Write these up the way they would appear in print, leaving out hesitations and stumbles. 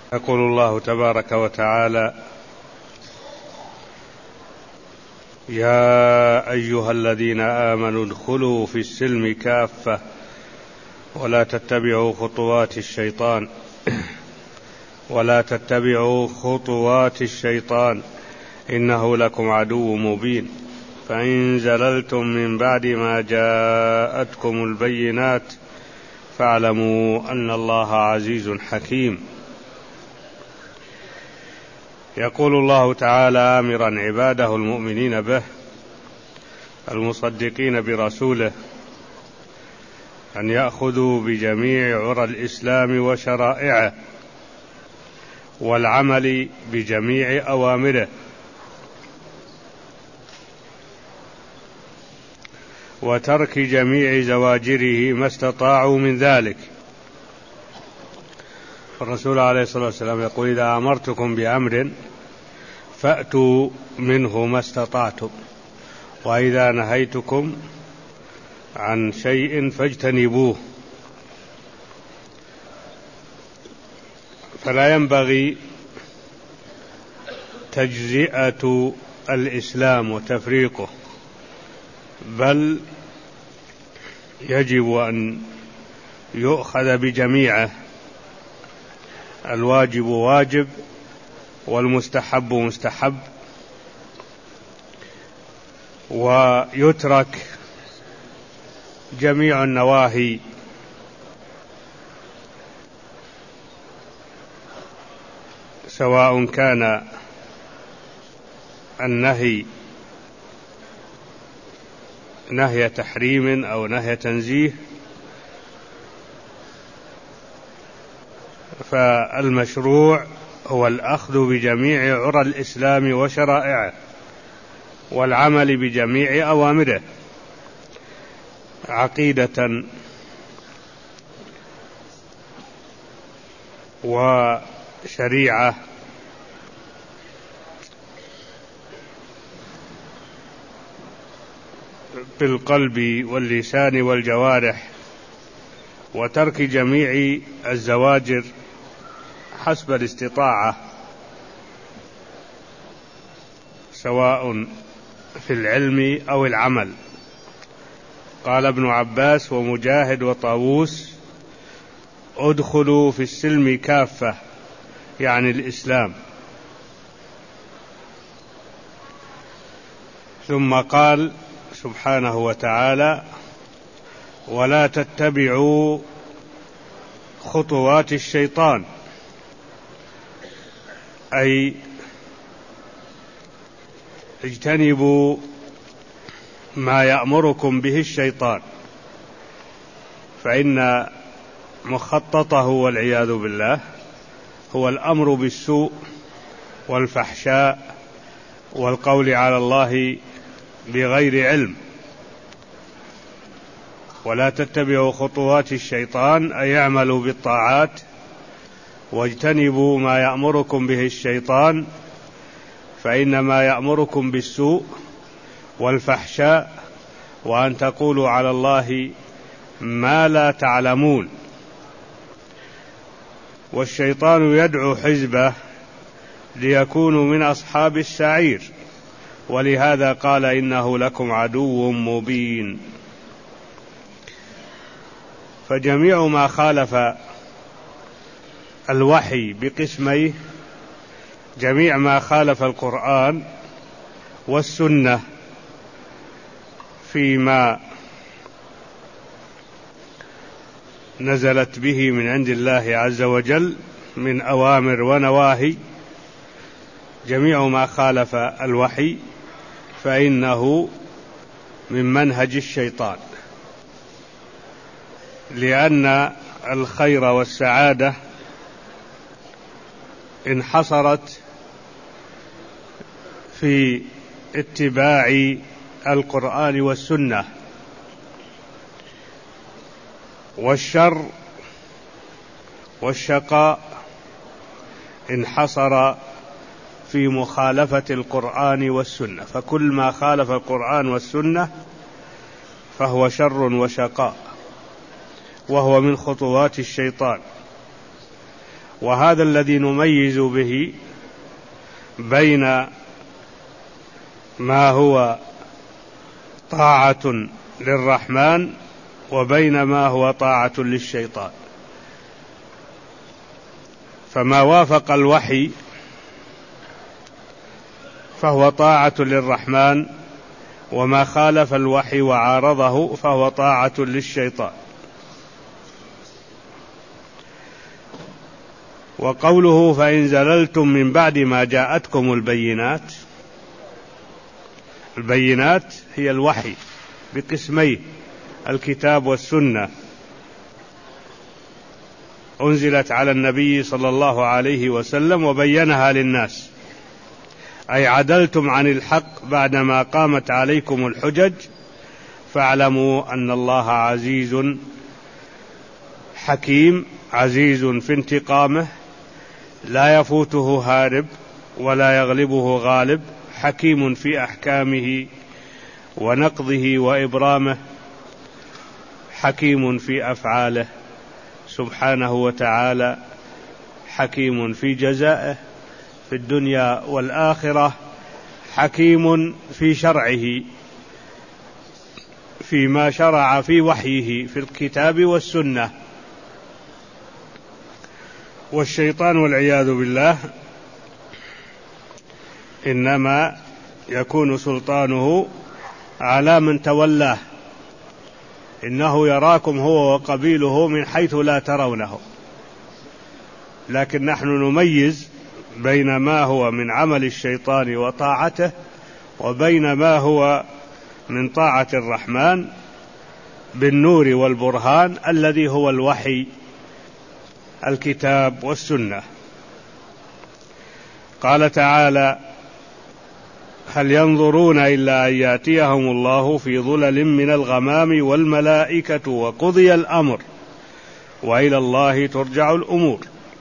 يقول الله تبارك وتعالى: يا أيها الذين آمنوا ادخلوا في السلم كافة ولا تتبعوا خطوات الشيطان إنه لكم عدو مبين. فإن زللتم من بعد ما جاءتكم البينات فاعلموا أن الله عزيز حكيم. يقول الله تعالى آمرا عباده المؤمنين به المصدقين برسوله أن يأخذوا بجميع عرى الإسلام وشرائعه والعمل بجميع أوامره وترك جميع زواجره ما استطاعوا من ذلك. الرسول عليه الصلاة والسلام يقول: إذا أمرتكم بأمر فأتوا منه ما استطعتم، وإذا نهيتكم عن شيء فاجتنبوه. فلا ينبغي تجزئة الإسلام وتفريقه، بل يجب أن يؤخذ بجميعه. الواجب واجب والمستحب مستحب، ويترك جميع النواهي، سواء كان النهي نهي تحريم أو نهي تنزيه. فالمشروع هو الأخذ بجميع عرى الإسلام وشرائعه والعمل بجميع أوامره عقيدة وشريعة بالقلب واللسان والجوارح، وترك جميع الزواجر حسب الاستطاعة، سواء في العلم أو العمل. قال ابن عباس ومجاهد وطاووس: ادخلوا في السلم كافة، يعني الإسلام. ثم قال سبحانه وتعالى: ولا تتبعوا خطوات الشيطان، أي اجتنبوا ما يأمركم به الشيطان، فإن مخططه والعياذ بالله هو الأمر بالسوء والفحشاء والقول على الله بغير علم. ولا تتبعوا خطوات الشيطان أي اعملوا بالطاعات واجتنبوا ما يأمركم به الشيطان، فإنما يأمركم بالسوء والفحشاء وأن تقولوا على الله ما لا تعلمون. والشيطان يدعو حزبه ليكونوا من أصحاب السعير، ولهذا قال: إنه لكم عدو مبين. فجميع ما خالف الوحي بقسميه، جميع ما خالف القرآن والسنة فيما نزلت به من عند الله عز وجل من أوامر ونواهي، جميع ما خالف الوحي فإنه من منهج الشيطان، لأن الخير والسعادة انحصرت في اتباع القرآن والسنة، والشر والشقاء انحصر في مخالفة القرآن والسنة. فكل ما خالف القرآن والسنة فهو شر وشقاء، وهو من خطوات الشيطان. وهذا الذي نميز به بين ما هو طاعة للرحمن وبين ما هو طاعة للشيطان. فما وافق الوحي فهو طاعة للرحمن، وما خالف الوحي وعارضه فهو طاعة للشيطان. وقوله فإن زللتم من بعد ما جاءتكم البينات، البينات هي الوحي بقسميه، الكتاب والسنة، أنزلت على النبي صلى الله عليه وسلم وبينها للناس، أي عدلتم عن الحق بعدما قامت عليكم الحجج، فاعلموا أن الله عزيز حكيم، عزيز في انتقامه، لا يفوته هارب ولا يغلبه غالب، حكيم في أحكامه ونقضه وإبرامه، حكيم في أفعاله سبحانه وتعالى، حكيم في جزائه في الدنيا والآخرة، حكيم في شرعه فيما شرع في وحيه في الكتاب والسنة. والشيطان والعياذ بالله إنما يكون سلطانه على من تولاه، إنه يراكم هو وقبيله من حيث لا ترونه، لكن نحن نميز بين ما هو من عمل الشيطان وطاعته وبين ما هو من طاعة الرحمن بالنور والبرهان الذي هو الوحي، الكتاب والسنة. قال تعالى هل ينظرون إلا أن يأتيهم الله في ظلل من الغمام والملائكة وقضي الأمر وإلى الله ترجع الأمور.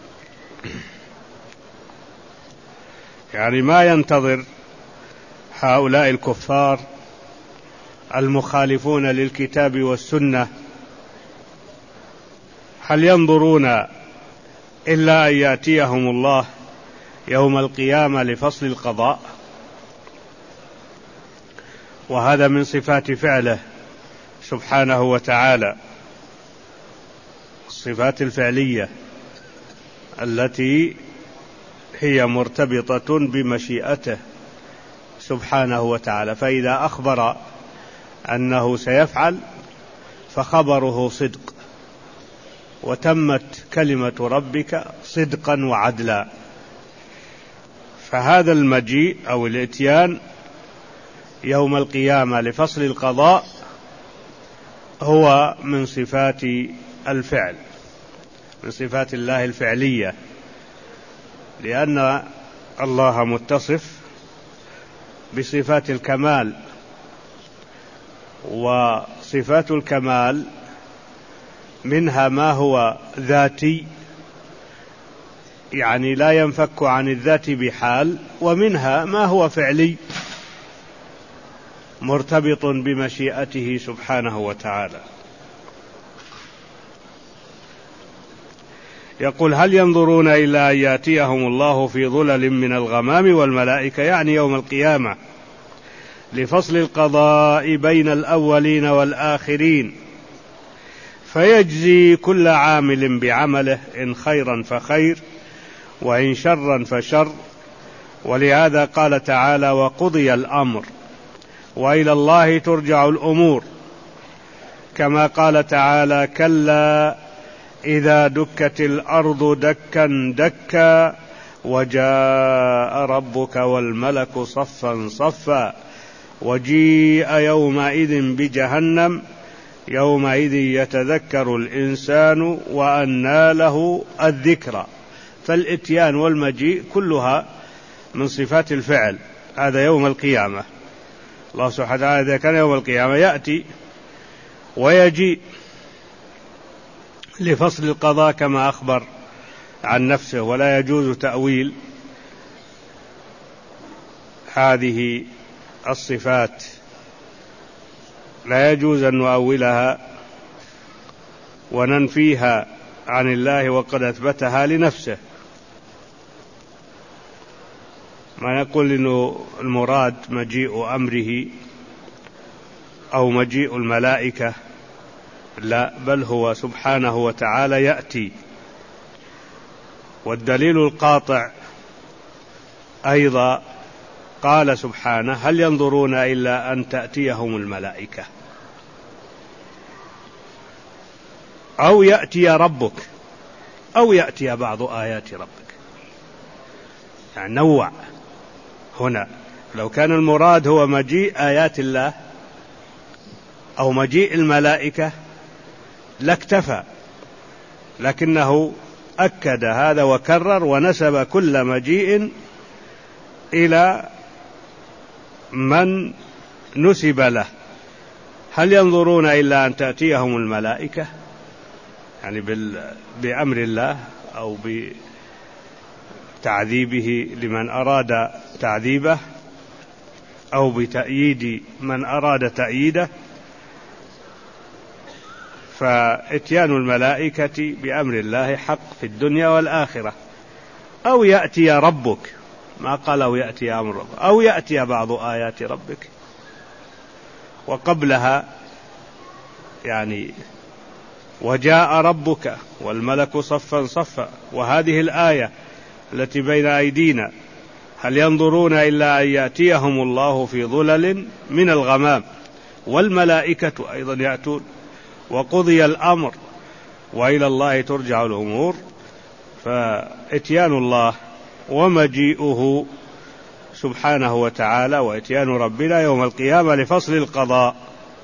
يعني ما ينتظر هؤلاء الكفار المخالفون للكتاب والسنة، هل ينظرون إلا أن يأتيهم الله يوم القيامة لفصل القضاء؟ وهذا من صفات فعله سبحانه وتعالى، الصفات الفعلية التي هي مرتبطة بمشيئته سبحانه وتعالى، فإذا أخبر أنه سيفعل فخبره صدق، وتمت كلمة ربك صدقا وعدلا. فهذا المجيء أو الإتيان يوم القيامة لفصل القضاء هو من صفات الفعل، من صفات الله الفعلية، لأن الله متصف بصفات الكمال، وصفات الكمال منها ما هو ذاتي يعني لا ينفك عن الذات بحال، ومنها ما هو فعلي مرتبط بمشيئته سبحانه وتعالى. يقول هل ينظرون إلا أن يأتيهم الله في ظلل من الغمام والملائكة، يعني يوم القيامة لفصل القضاء بين الأولين والآخرين، فيجزي كل عامل بعمله، إن خيرا فخير وإن شرا فشر. ولهذا قال تعالى وقضي الأمر وإلى الله ترجع الأمور، كما قال تعالى كلا إذا دكت الأرض دكا دكا وجاء ربك والملك صفا صفا وجيء يومئذ بجهنم يومئذ يتذكر الإنسان وأنى له الذكرى. فالإتيان والمجيء كلها من صفات الفعل. هذا يوم القيامة، الله سبحانه وتعالى إذا كان يوم القيامة يأتي ويجيء لفصل القضاء كما أخبر عن نفسه، ولا يجوز تأويل هذه الصفات، لا يجوز أن نؤولها وننفيها عن الله وقد أثبتها لنفسه. ما نقول إنه المراد مجيء أمره أو مجيء الملائكة، لا، بل هو سبحانه وتعالى يأتي. والدليل القاطع أيضا قال سبحانه: هل ينظرون إلا أن تأتيهم الملائكة أو يأتي ربك أو يأتي بعض آيات ربك. يعني نوع هنا. لو كان المراد هو مجيء آيات الله أو مجيء الملائكة لاكتفى، لكنه أكد هذا وكرر ونسب كل مجيء إلى من نسب له. هل ينظرون إلا أن تأتيهم الملائكة، يعني بأمر الله أو بتعذيبه لمن أراد تعذيبه أو بتأييد من أراد تأييده، فإتيان الملائكة بأمر الله حق في الدنيا والآخرة. أو يأتي ربك، ما قال أو يأتي أمر ربك، أو يأتي بعض آيات ربك. وقبلها يعني وجاء ربك والملك صفا صفا، وهذه الآية التي بين أيدينا: هل ينظرون إلا أن يأتيهم الله في ظلل من الغمام والملائكة أيضا يأتون وقضي الأمر وإلى الله ترجع الأمور. فإتيان الله ومجيئه سبحانه وتعالى وإتيان ربنا يوم القيامة لفصل القضاء.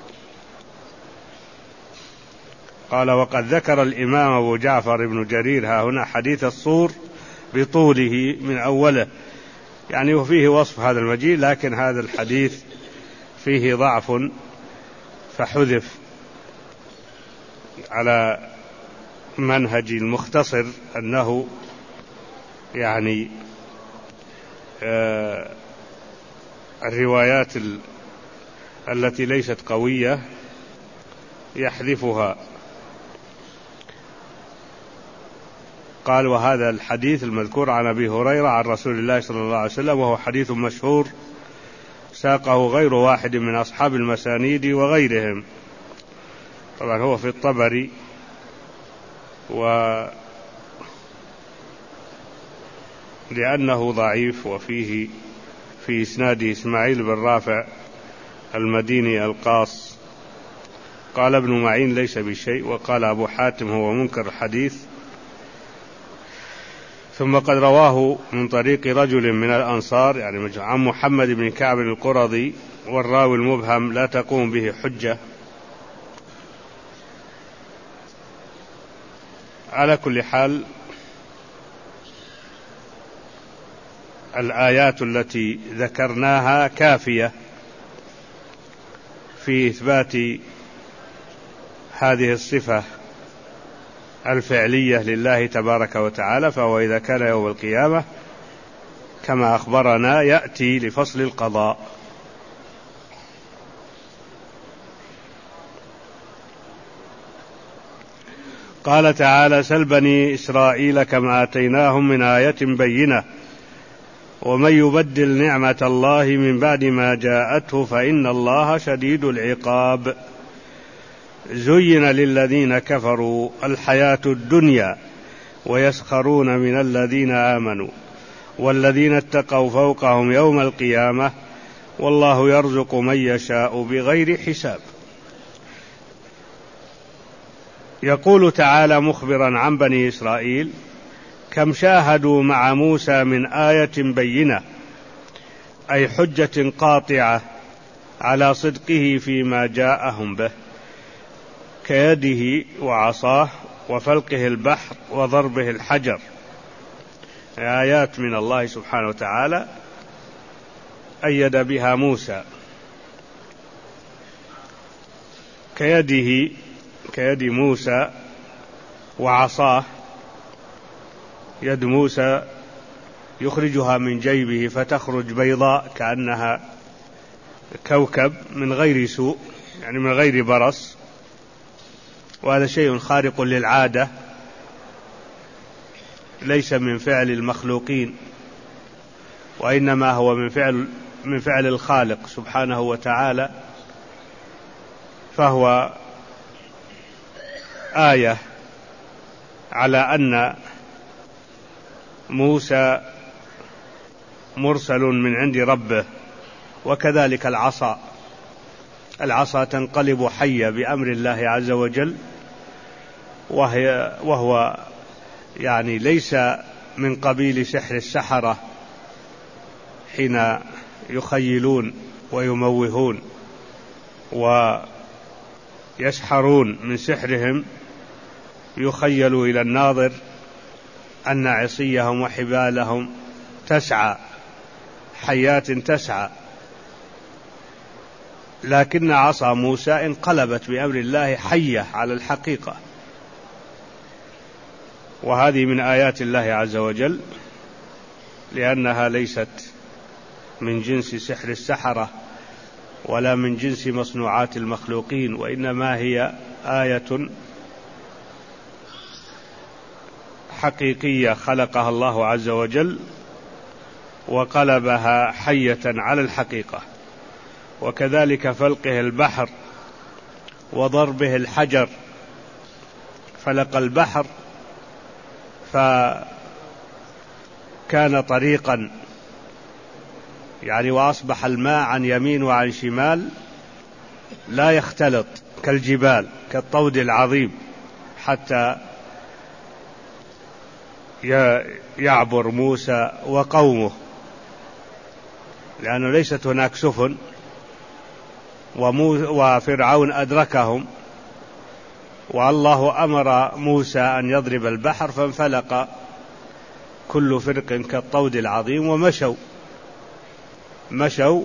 قال: وقد ذكر الإمام أبو جعفر بن جرير ها هنا حديث الصور بطوله من أوله، يعني وفيه وصف هذا المجيء، لكن هذا الحديث فيه ضعف فحذف على منهج المختصر، أنه يعني الروايات التي ليست قوية يحذفها. قال: وهذا الحديث المذكور عن أبي هريرة عن رسول الله صلى الله عليه وسلم، وهو حديث مشهور ساقه غير واحد من أصحاب المسانيد وغيرهم. طبعا هو في الطبري، لأنه ضعيف، وفيه في إسناده إسماعيل بن رافع المديني القاص. قال ابن معين: ليس بشيء. وقال أبو حاتم: هو منكر الحديث. ثم قد رواه من طريق رجل من الأنصار، يعني عن محمد بن كعب القرظي، والراوي المبهم لا تقوم به حجة. على كل حال، الآيات التي ذكرناها كافية في إثبات هذه الصفة الفعلية لله تبارك وتعالى. فهو إذا كان يوم القيامة كما أخبرنا يأتي لفصل القضاء. قال تعالى: سل بني إسرائيل كما آتيناهم من آية بينة ومن يبدل نعمة الله من بعد ما جاءته فإن الله شديد العقاب. زين للذين كفروا الحياة الدنيا ويسخرون من الذين آمنوا والذين اتقوا فوقهم يوم القيامة والله يرزق من يشاء بغير حساب. يقول تعالى مخبرا عن بني إسرائيل: كم شاهدوا مع موسى من آية بينة، أي حجة قاطعة على صدقه فيما جاءهم به، كيده وعصاه وفلقه البحر وضربه الحجر، آيات من الله سبحانه وتعالى أيد بها موسى. كيد موسى وعصاه، يد موسى يخرجها من جيبه فتخرج بيضاء كأنها كوكب من غير سوء، يعني من غير برص، وهذا شيء خارق للعادة ليس من فعل المخلوقين، وإنما هو من فعل الخالق سبحانه وتعالى، فهو آية على أن موسى مرسل من عند ربه. وكذلك العصا تنقلب حية بأمر الله عز وجل، وهو يعني ليس من قبيل سحر السحرة حين يخيلون ويموهون ويسحرون من سحرهم، يخيل إلى الناظر أن عصيهم وحبالهم تسعى، حيات تسعى، لكن عصا موسى انقلبت بأمر الله حية على الحقيقة. وهذه من آيات الله عز وجل، لأنها ليست من جنس سحر السحرة ولا من جنس مصنوعات المخلوقين، وإنما هي آية حقيقية خلقها الله عز وجل وقلبها حية على الحقيقة. وكذلك فلقه البحر وضربه الحجر، فلق البحر فكان طريقا، يعني وأصبح الماء عن يمين وعن شمال لا يختلط كالجبال كالطود العظيم، حتى يعبر موسى وقومه، لأنه ليست هناك سفن، وفرعون أدركهم، والله أمر موسى أن يضرب البحر فانفلق كل فرق كالطود العظيم، ومشوا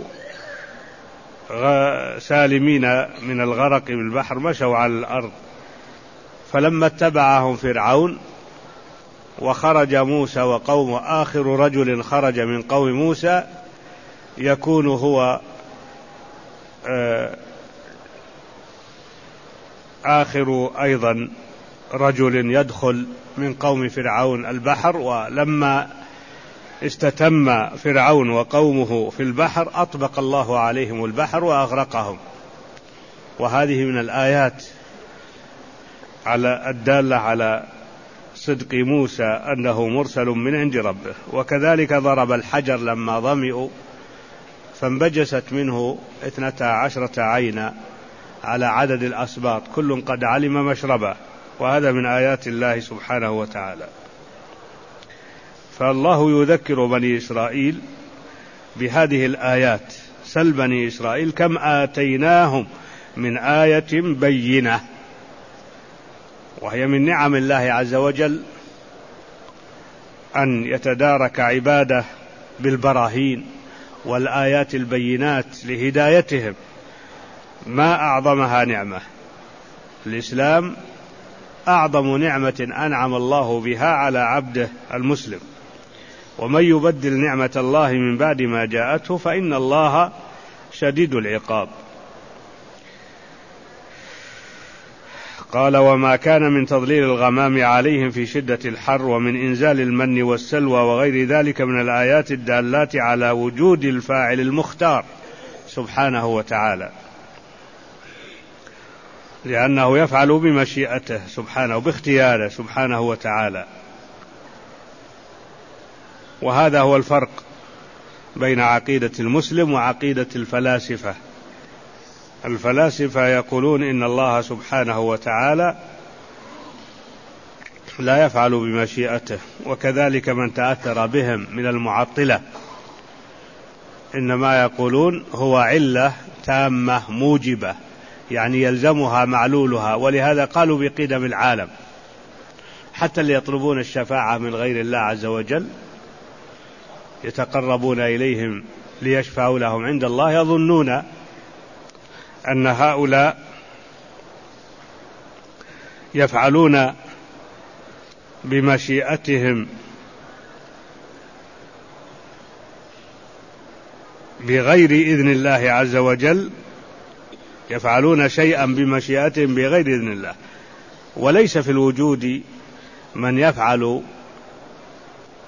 سالمين من الغرق بالبحر، مشوا على الأرض. فلما اتبعهم فرعون وخرج موسى وقومه، آخر رجل خرج من قوم موسى يكون هو آخر أيضا رجل يدخل من قوم فرعون البحر. ولما استتم فرعون وقومه في البحر أطبق الله عليهم البحر وأغرقهم. وهذه من الآيات الدالة على صدق موسى أنه مرسل من عند ربه. وكذلك ضرب الحجر لما ظمئوا فانبجست منه 12 عينا على عدد الأسباط، كل قد علم مشربه، وهذا من آيات الله سبحانه وتعالى. فالله يذكر بني إسرائيل بهذه الآيات، سل بني إسرائيل كم آتيناهم من آية بينة، وهي من نعم الله عز وجل أن يتدارك عباده بالبراهين والآيات البينات لهدايتهم. ما أعظمها نعمة الإسلام، أعظم نعمة أنعم الله بها على عبده المسلم. ومن يبدل نعمة الله من بعد ما جاءته فإن الله شديد العقاب. قال: وما كان من تضليل الغمام عليهم في شدة الحر، ومن إنزال المن والسلوى وغير ذلك من الآيات الدالات على وجود الفاعل المختار سبحانه وتعالى، لأنه يفعل بمشيئته سبحانه باختياره سبحانه وتعالى. وهذا هو الفرق بين عقيدة المسلم وعقيدة الفلاسفة. الفلاسفة يقولون إن الله سبحانه وتعالى لا يفعل بمشيئته، وكذلك من تأثر بهم من المعطلة، إنما يقولون هو علة تامة موجبة، يعني يلزمها معلولها، ولهذا قالوا بقدم العالم. حتى اللي يطلبون الشفاعة من غير الله عز وجل يتقربون إليهم ليشفعوا لهم عند الله، يظنون أن هؤلاء يفعلون بمشيئتهم بغير إذن الله عز وجل، يفعلون شيئا بمشيئتهم بغير إذن الله. وليس في الوجود من يفعل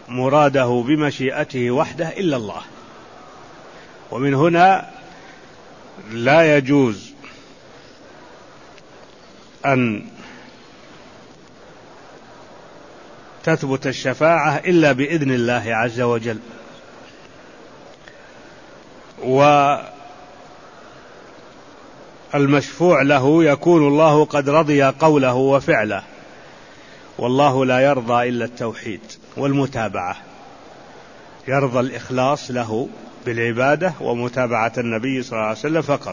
مراده بمشيئته وحده إلا الله. ومن هنا لا يجوز أن تثبت الشفاعة إلا بإذن الله عز وجل، والمشفوع له يكون الله قد رضي قوله وفعله، والله لا يرضى إلا التوحيد والمتابعة، يرضى الإخلاص له بالعبادة ومتابعة النبي صلى الله عليه وسلم فقط.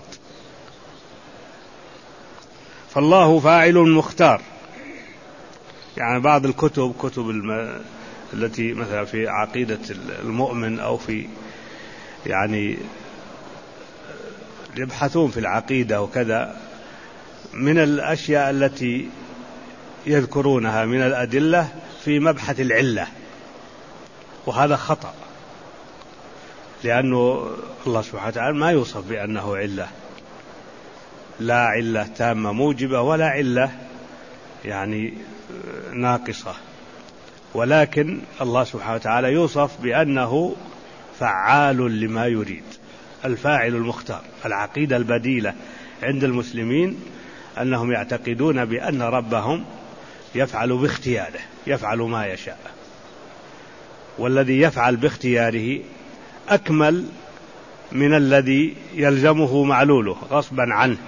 فالله فاعل مختار. يعني بعض الكتب التي مثلا في عقيدة المؤمن أو في يعني يبحثون في العقيدة وكذا، من الأشياء التي يذكرونها من الأدلة في مبحث العلة، وهذا خطأ، لأنه الله سبحانه وتعالى ما يوصف بأنه علة، لا علة تامة موجبة ولا علة يعني ناقصة، ولكن الله سبحانه وتعالى يوصف بأنه فعال لما يريد، الفاعل المختار. العقيدة البديلة عند المسلمين أنهم يعتقدون بأن ربهم يفعل باختياره، يفعل ما يشاء، والذي يفعل باختياره أكمل من الذي يلزمه معلوله غصبا عنه.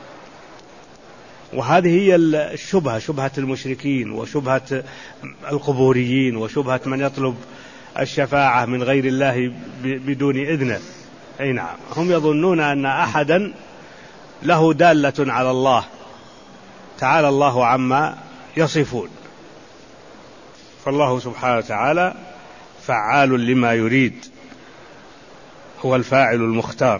وهذه هي الشبهة، شبهة المشركين وشبهة القبوريين وشبهة من يطلب الشفاعة من غير الله بدون إذنه. أي نعم، هم يظنون أن أحدا له دالة على الله، تعالى الله عما يصفون. فالله سبحانه وتعالى فعال لما يريد، هو الفاعل المختار.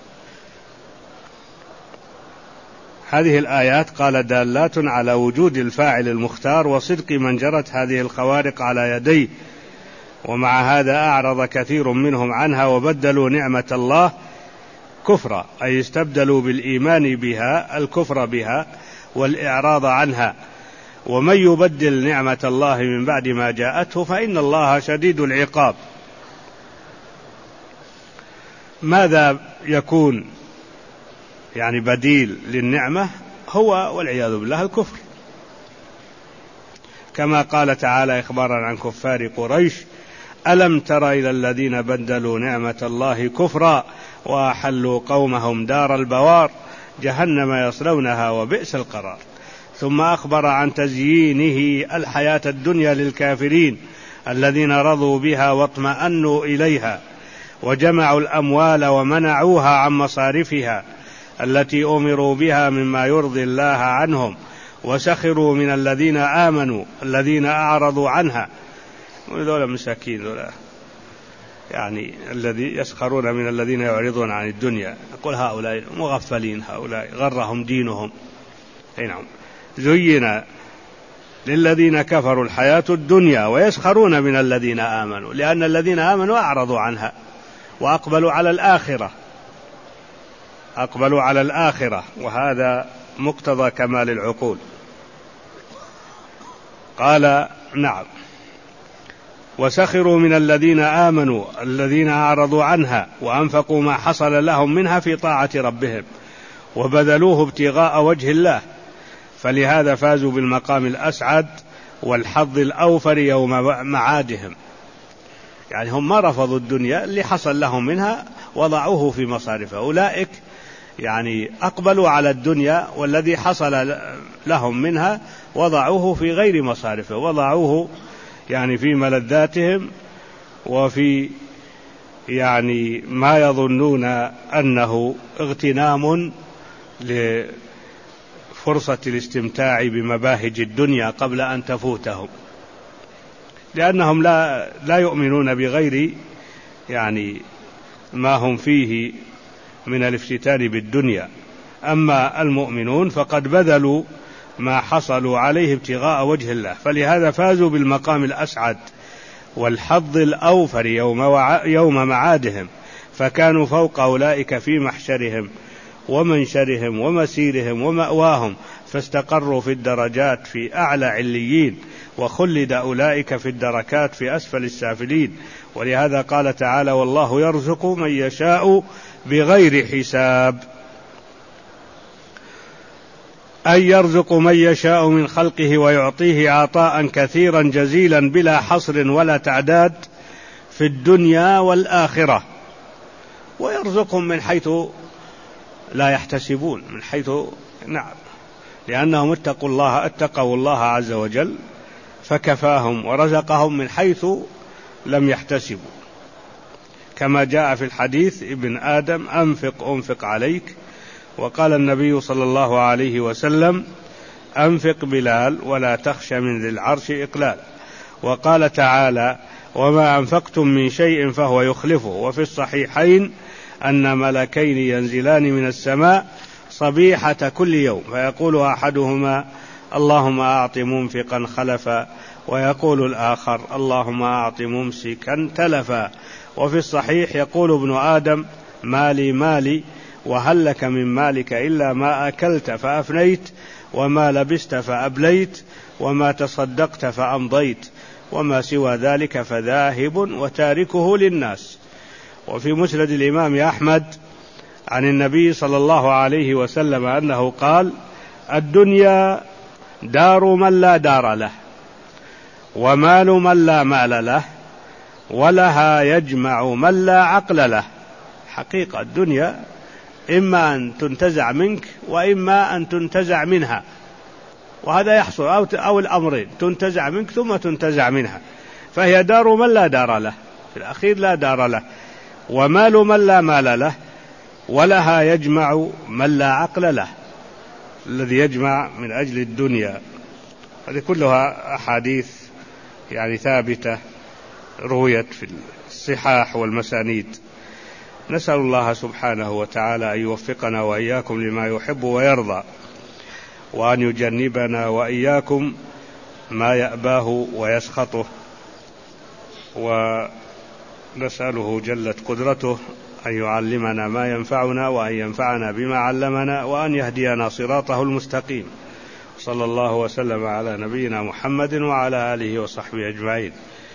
هذه الآيات قال دالات على وجود الفاعل المختار وصدق من جرت هذه الخوارق على يديه، ومع هذا أعرض كثير منهم عنها وبدلوا نعمة الله كفرا، أي استبدلوا بالإيمان بها الكفر بها والإعراض عنها. ومن يبدل نعمة الله من بعد ما جاءته فإن الله شديد العقاب. ماذا يكون يعني بديل للنعمة؟ هو والعياذ بالله الكفر، كما قال تعالى إخبارا عن كفار قريش: ألم تر إلى الذين بدلوا نعمة الله كفرا وأحلوا قومهم دار البوار جهنم يصلونها وبئس القرار. ثم أخبر عن تزيينه الحياة الدنيا للكافرين الذين رضوا بها واطمأنوا إليها وجمعوا الأموال ومنعوها عن مصارفها التي أمروا بها مما يرضي الله عنهم، وسخروا من الذين آمنوا الذين أعرضوا عنها. ذولا مساكين ذولا يعني الذي يسخرون من الذين يعرضون عن الدنيا، يقول هؤلاء مغفلين، هؤلاء غرهم دينهم. نعم، زين للذين كفروا الحياة الدنيا ويسخرون من الذين آمنوا، لأن الذين آمنوا أعرضوا عنها وأقبلوا على الآخرة، أقبلوا على الآخرة، وهذا مقتضى كمال العقول. قال نعم: وسخروا من الذين آمنوا الذين أعرضوا عنها وأنفقوا ما حصل لهم منها في طاعة ربهم وبذلوه ابتغاء وجه الله، فلهذا فازوا بالمقام الأسعد والحظ الأوفر يوم معادهم. يعني هم ما رفضوا الدنيا، اللي حصل لهم منها وضعوه في مصارفه. أولئك يعني أقبلوا على الدنيا والذي حصل لهم منها وضعوه في غير مصارفه، وضعوه يعني في ملذاتهم وفي يعني ما يظنون أنه اغتنام لفرصة الاستمتاع بمباهج الدنيا قبل أن تفوتهم، لأنهم لا يؤمنون بغير يعني ما هم فيه من الافتتان بالدنيا. أما المؤمنون فقد بذلوا ما حصلوا عليه ابتغاء وجه الله، فلهذا فازوا بالمقام الأسعد والحظ الأوفر يوم معادهم، فكانوا فوق أولئك في محشرهم ومنشرهم ومسيرهم ومأواهم، فاستقروا في الدرجات في أعلى عليين، وخلد أولئك في الدركات في أسفل السافلين. ولهذا قال تعالى: والله يرزق من يشاء بغير حساب، أي يرزق من يشاء من خلقه ويعطيه عطاء كثيرا جزيلا بلا حصر ولا تعداد في الدنيا والآخرة، ويرزقهم من حيث لا يحتسبون، من حيث لأنهم اتقوا الله عز وجل فكفاهم ورزقهم من حيث لم يحتسبوا، كما جاء في الحديث: ابن آدم أنفق عليك. وقال النبي صلى الله عليه وسلم: أنفق بلال ولا تخش من ذي العرش إقلالا. وقال تعالى: وما أنفقتم من شيء فهو يخلفه. وفي الصحيحين أن ملكين ينزلان من السماء صبيحة كل يوم، فيقول أحدهما: اللهم أعط منفقا خلفا، ويقول الآخر: اللهم أعط ممسكا تلفا. وفي الصحيح يقول ابن آدم: مالي وهل لك من مالك إلا ما أكلت فأفنيت، وما لبست فأبليت، وما تصدقت فأمضيت، وما سوى ذلك فذاهب وتاركه للناس. وفي مسند الإمام أحمد عن النبي صلى الله عليه وسلم أنه قال: الدنيا دار من لا دار له، ومال من لا مال له، ولها يجمع من لا عقل له. حقيقة الدنيا إما أن تنتزع منك وإما أن تنتزع منها، وهذا يحصل أو الأمرين، تنتزع منك ثم تنتزع منها، فهي دار من لا دار له، في الأخير لا دار له، ومال من لا مال له، ولها يجمع من لا عقل له، الذي يجمع من أجل الدنيا. هذه كلها أحاديث ثابتة رويت في الصحاح والمسانيد. نسأل الله سبحانه وتعالى أن يوفقنا وإياكم لما يحب ويرضى، وأن يجنبنا وإياكم ما يأباه ويسخطه، ونسأله جلت قدرته أن يعلمنا ما ينفعنا، وأن ينفعنا بما علمنا، وأن يهدينا صراطه المستقيم. صلى الله وسلم على نبينا محمد وعلى آله وصحبه أجمعين.